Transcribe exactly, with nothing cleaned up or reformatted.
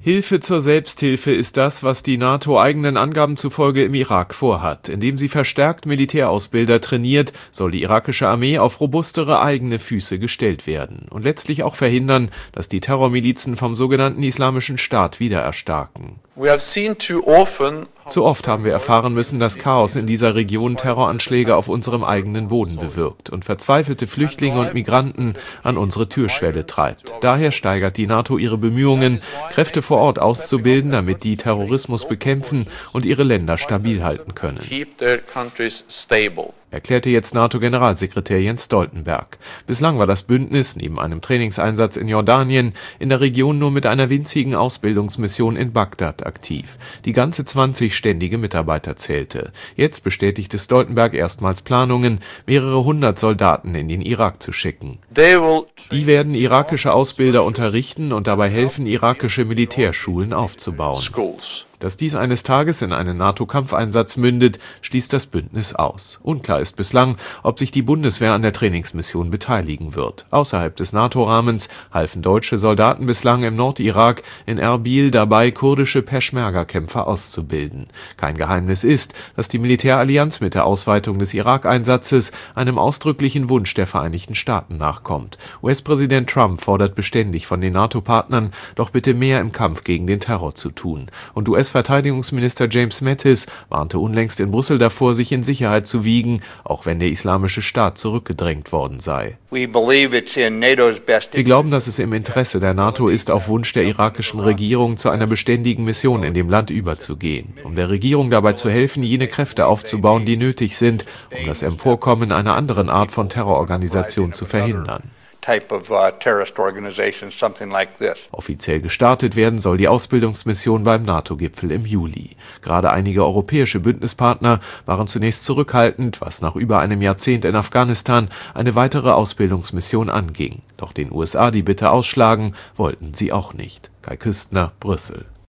Hilfe zur Selbsthilfe ist das, was die NATO eigenen Angaben zufolge im Irak vorhat. Indem sie verstärkt Militärausbilder trainiert, soll die irakische Armee auf robustere eigene Füße gestellt werden und letztlich auch verhindern, dass die Terrormilizen vom sogenannten Islamischen Staat wieder erstarken. Zu oft haben wir erfahren müssen, dass Chaos in dieser Region Terroranschläge auf unserem eigenen Boden bewirkt und verzweifelte Flüchtlinge und Migranten an unsere Türschwelle treibt. Daher steigert die NATO ihre Bemühungen, Kräfte vor Ort auszubilden, damit die Terrorismus bekämpfen und ihre Länder stabil halten können, erklärte jetzt NATO-Generalsekretär Jens Stoltenberg. Bislang war das Bündnis neben einem Trainingseinsatz in Jordanien in der Region nur mit einer winzigen Ausbildungsmission in Bagdad aktiv, die ganze zwanzig ständige Mitarbeiter zählte. Jetzt bestätigte Stoltenberg erstmals Planungen, mehrere hundert Soldaten in den Irak zu schicken. Die werden irakische Ausbilder unterrichten und dabei helfen, irakische Militärschulen aufzubauen. Dass dies eines Tages in einen NATO-Kampfeinsatz mündet, schließt das Bündnis aus. Unklar ist bislang, ob sich die Bundeswehr an der Trainingsmission beteiligen wird. Außerhalb des NATO-Rahmens halfen deutsche Soldaten bislang im Nordirak in Erbil dabei, kurdische Peschmerga-Kämpfer auszubilden. Kein Geheimnis ist, dass die Militärallianz mit der Ausweitung des Irak-Einsatzes einem ausdrücklichen Wunsch der Vereinigten Staaten nachkommt. U S-Präsident Trump fordert beständig von den NATO-Partnern, doch bitte mehr im Kampf gegen den Terror zu tun. Und U S-Verteidigungsminister James Mattis warnte unlängst in Brüssel davor, sich in Sicherheit zu wiegen, auch wenn der Islamische Staat zurückgedrängt worden sei. Wir glauben, dass es im Interesse der NATO ist, auf Wunsch der irakischen Regierung zu einer beständigen Mission in dem Land überzugehen, um der Regierung dabei zu helfen, jene Kräfte aufzubauen, die nötig sind, um das Emporkommen einer anderen Art von Terrororganisation zu verhindern. Offiziell gestartet werden soll die Ausbildungsmission beim NATO-Gipfel im Juli. Gerade einige europäische Bündnispartner waren zunächst zurückhaltend, was nach über einem Jahrzehnt in Afghanistan eine weitere Ausbildungsmission anging. Doch den U S A die Bitte ausschlagen wollten sie auch nicht. Kai Küstner, Brüssel.